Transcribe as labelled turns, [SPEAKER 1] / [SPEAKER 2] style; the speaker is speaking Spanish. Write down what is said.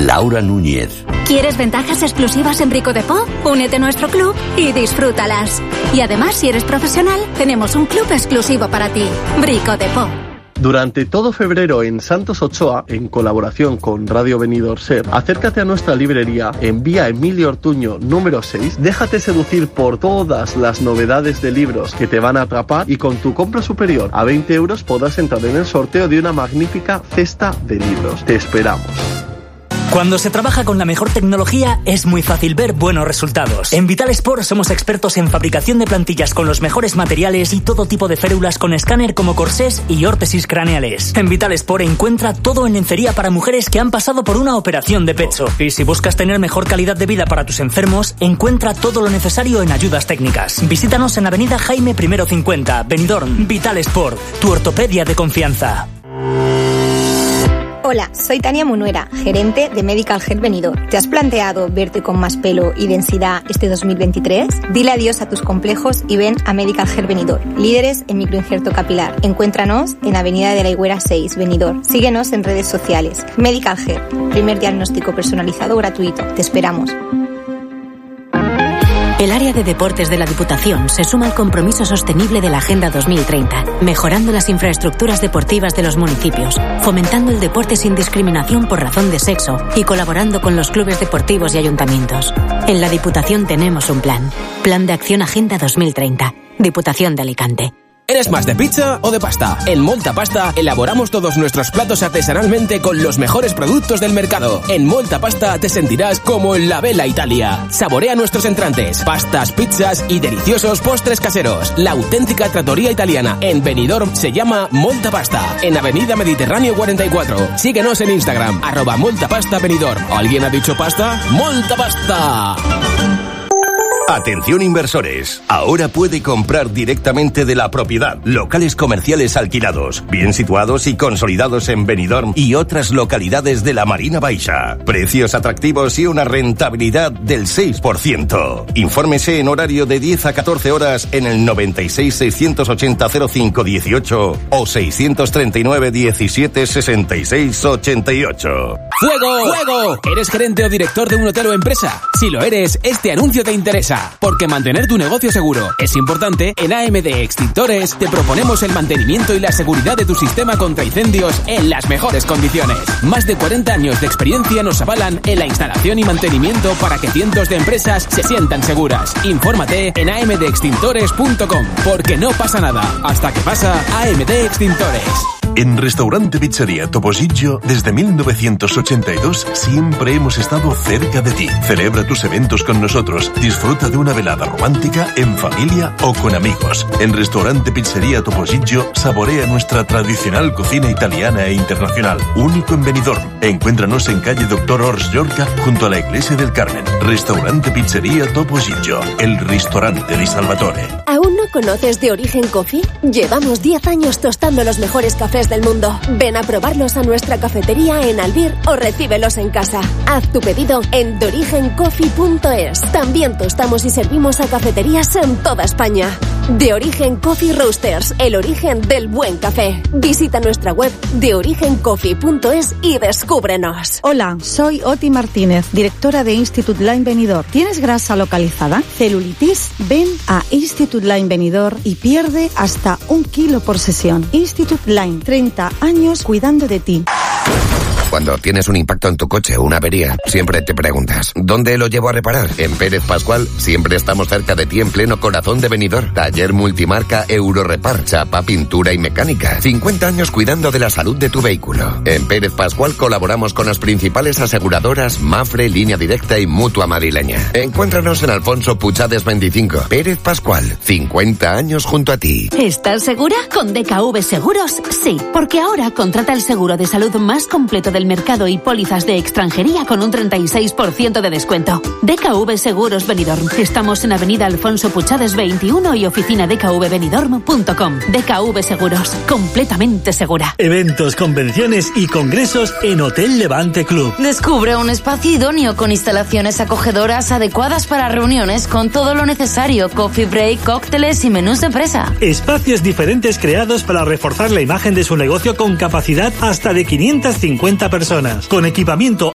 [SPEAKER 1] Laura Núñez.
[SPEAKER 2] ¿Quieres ventajas exclusivas en Brico Dépôt? Únete a nuestro club y disfrútalas. Y además, si eres profesional, tenemos un club exclusivo para ti. Brico Dépôt.
[SPEAKER 3] Durante todo febrero en Santos Ochoa, en colaboración con Radio Benidorm Ser, acércate a nuestra librería en Vía Emilio Ortuño número 6, déjate seducir por todas las novedades de libros que te van a atrapar y con tu compra superior a 20 euros podrás entrar en el sorteo de una magnífica cesta de libros. Te esperamos.
[SPEAKER 4] Cuando se trabaja con la mejor tecnología es muy fácil ver buenos resultados. En Vital Sport somos expertos en fabricación de plantillas con los mejores materiales y todo tipo de férulas con escáner como corsés y órtesis craneales. En Vital Sport encuentra todo en lencería para mujeres que han pasado por una operación de pecho. Y si buscas tener mejor calidad de vida para tus enfermos, encuentra todo lo necesario en ayudas técnicas. Visítanos en Avenida Jaime I 50, Benidorm. Vital Sport, tu ortopedia de confianza.
[SPEAKER 5] Hola, soy Tania Munuera, gerente de Medical Health Benidorm. ¿Te has planteado verte con más pelo y densidad este 2023? Dile adiós a tus complejos y ven a Medical Health Benidorm, líderes en microinjerto capilar. Encuéntranos en Avenida de la Higuera 6, Benidorm. Síguenos en redes sociales. Medical Health, primer diagnóstico personalizado gratuito. Te esperamos.
[SPEAKER 6] El área de deportes de la Diputación se suma al compromiso sostenible de la Agenda 2030, mejorando las infraestructuras deportivas de los municipios, fomentando el deporte sin discriminación por razón de sexo y colaborando con los clubes deportivos y ayuntamientos. En la Diputación tenemos un plan. Plan de Acción Agenda 2030. Diputación de Alicante.
[SPEAKER 7] ¿Eres más de pizza o de pasta? En Molta Pasta elaboramos todos nuestros platos artesanalmente con los mejores productos del mercado. En Molta Pasta te sentirás como en la Bella Italia. Saborea nuestros entrantes, pastas, pizzas y deliciosos postres caseros. La auténtica trattoria italiana en Benidorm se llama Molta Pasta, en Avenida Mediterráneo 44. Síguenos en Instagram, @MoltaPastaBenidorm. ¿Alguien ha dicho pasta? ¡Molta Pasta!
[SPEAKER 1] Atención inversores, ahora puede comprar directamente de la propiedad. Locales comerciales alquilados, bien situados y consolidados en Benidorm y otras localidades de la Marina Baixa. Precios atractivos y una rentabilidad del 6%. Infórmese en horario de 10 a 14 horas en el 96 680 05 18 o 639 17 66 88.
[SPEAKER 7] ¡Fuego! ¡Fuego! ¿Eres gerente o director de un hotel o empresa? Si lo eres, este anuncio te interesa. Porque mantener tu negocio seguro es importante. En AMD Extintores te proponemos el mantenimiento y la seguridad de tu sistema contra incendios en las mejores condiciones. Más de 40 años de experiencia nos avalan en la instalación y mantenimiento para que cientos de empresas se sientan seguras. Infórmate en amdextintores.com, porque no pasa nada hasta que pasa. AMD Extintores.
[SPEAKER 8] En Restaurante Pizzería Topollillo, desde 1982, siempre hemos estado cerca de ti. Celebra tus eventos con nosotros. Disfruta de una velada romántica, en familia o con amigos. En Restaurante Pizzería Topollillo, saborea nuestra tradicional cocina italiana e internacional. Único en Benidorm. Encuéntranos en calle Dr. Ors Llorca, junto a la Iglesia del Carmen. Restaurante Pizzería Topollillo, el restaurante di Salvatore.
[SPEAKER 9] ¿Aún no conoces De Origen Coffee? Llevamos 10 años tostando los mejores cafés del mundo. Ven a probarlos a nuestra cafetería en Albir o recíbelos en casa. Haz tu pedido en deorigencoffee.es. También tostamos y servimos a cafeterías en toda España. De Origen Coffee Roasters, el origen del buen café. Visita nuestra web deorigencoffee.es y descúbrenos.
[SPEAKER 10] Hola, soy Oti Martínez, directora de Institute Line Benidorm. ¿Tienes grasa localizada? ¿Celulitis? Ven a Institute Line Benidorm y pierde hasta 1 kilo por sesión. Institute Line, 30 años cuidando de ti.
[SPEAKER 11] Cuando tienes un impacto en tu coche o una avería, siempre te preguntas, ¿dónde lo llevo a reparar? En Pérez Pascual siempre estamos cerca de ti en pleno corazón de Benidorm. Taller multimarca Eurorepar, chapa, pintura y mecánica. 50 años cuidando de la salud de tu vehículo. En Pérez Pascual colaboramos con las principales aseguradoras Mafre, Línea Directa y Mutua Madrileña. Encuéntranos en Alfonso Puchades 25. Pérez Pascual, 50 años junto a ti.
[SPEAKER 6] ¿Estás segura? Con DKV Seguros, sí. Porque ahora contrata el seguro de salud más completo del mercado y pólizas de extranjería con un 36% de descuento. DKV Seguros Benidorm. Estamos en Avenida Alfonso Puchades 21 y oficina dkvbenidorm.com. DKV Seguros. Completamente segura.
[SPEAKER 12] Eventos, convenciones y congresos en Hotel Levante Club.
[SPEAKER 13] Descubre un espacio idóneo con instalaciones acogedoras adecuadas para reuniones con todo lo necesario. Coffee break, cócteles y menús de presa.
[SPEAKER 12] Espacios diferentes creados para reforzar la imagen de su negocio con capacidad hasta de 550 personas, con equipamiento